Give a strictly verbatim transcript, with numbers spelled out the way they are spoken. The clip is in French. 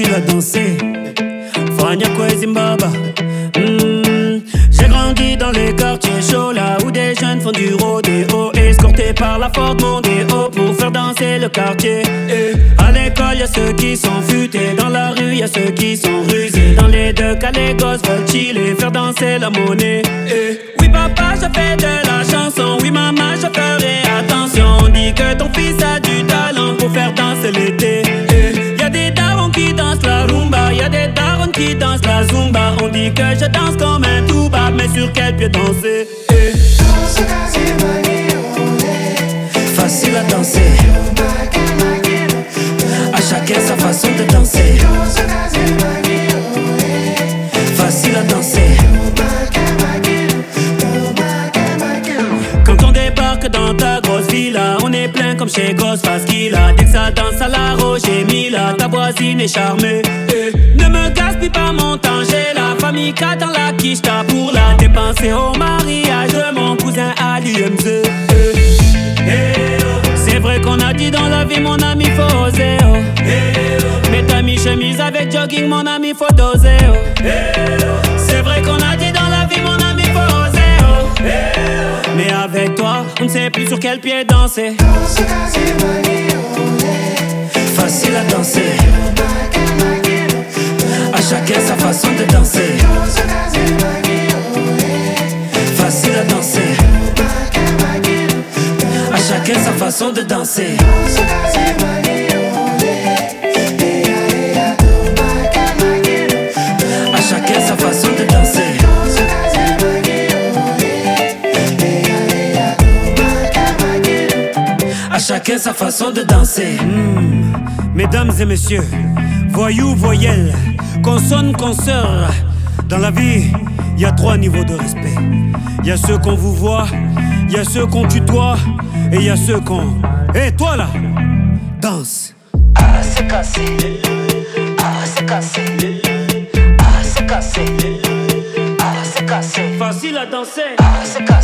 facile à danser. Fania Zimbabwe. Mm. J'ai grandi dans les quartiers chauds, là où des jeunes font du rodéo, escortés par la Ford Mondeo pour faire danser le quartier. Et à l'école, y'a ceux qui sont futés, dans la rue, y'a ceux qui sont rusés. Dans les deux cas, les gosses veulent chiller, faire danser la monnaie. Et oui, papa, je fais de la chanson. Oui, maman, je ferai attention. On dit que ton fils a du talent pour faire danser l'été. Et y'a des darons qui dansent la rumba, y'a des darons qui dansent la zumba. On dit que je danse comme un tuba, mais sur quel pied danser? Eh. Facile à danser, à chacun sa façon de danser. Facile à danser. Quand on débarque dans ta grosse villa, on est plein comme chez Ghostface Killah. Dès que ça danse à la Roger Mila, ta voisine est charmée. Eh. Ne me gaspille pas mon temps, j'ai la famille quatre dans la quiche pour la dépenser au mariage de mon cousin à l'U M Z. Eh. Eh, oh. C'est vrai qu'on a dit dans la vie, mon ami, faut oser. Oh. Eh, oh. Mets ta mi-chemise avec jogging, mon ami, faut doser. Oh. Eh, oh. C'est vrai qu'on a dit dans la vie, mon ami, faut oser. Oh. Eh, oh. Mais avec toi, on ne sait plus sur quel pied danser. Facile à danser, à chacun sa façon de danser. Facile à danser, à chacun sa façon de danser. À chacun sa façon de danser. À chacun sa façon de danser. Mmh. Mesdames et messieurs, voyous, voyelles, consonnes, consoeurs. Dans la vie, il y a trois niveaux de respect. Il y a ceux qu'on vous voit, il y a ceux qu'on tutoie, et il y a ceux qu'on... Hé, hey, toi là, danse. Ah, c'est cassé. Ah, c'est cassé. Ah, c'est cassé. Ah, c'est cassé. Facile à danser. Ah, c'est cassé.